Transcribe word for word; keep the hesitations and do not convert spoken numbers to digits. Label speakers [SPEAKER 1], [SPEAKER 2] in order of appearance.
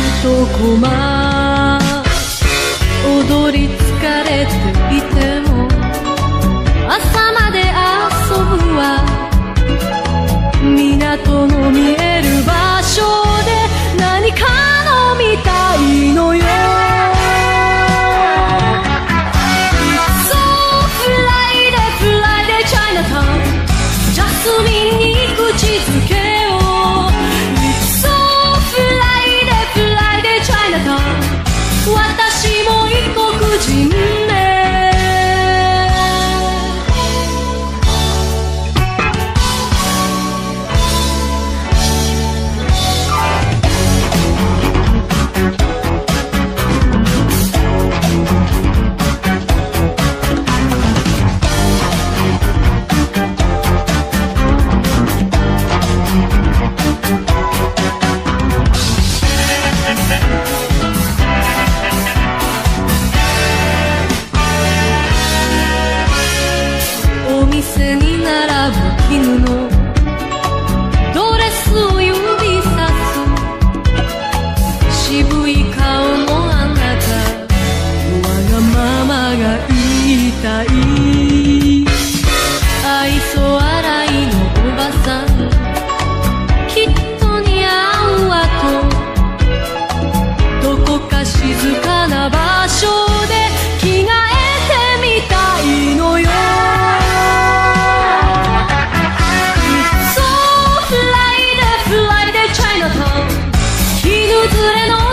[SPEAKER 1] とこま踊り疲れていても朝まで遊ぶわ。港の見える場所で何か飲みたいのよ。そうフライデーフライデーチャイナタウン、ジャスミンに口づけよう。そうフライデーフライデーチャイナタウン、私も異国人ね。お店に並ぶ絹のドレスを指さす渋い顔のあなた、わがままが言いたい。愛想笑いのおばさん、きっと似合うわと、どこか静かな場所で着替えてみたいのよ。犬連れの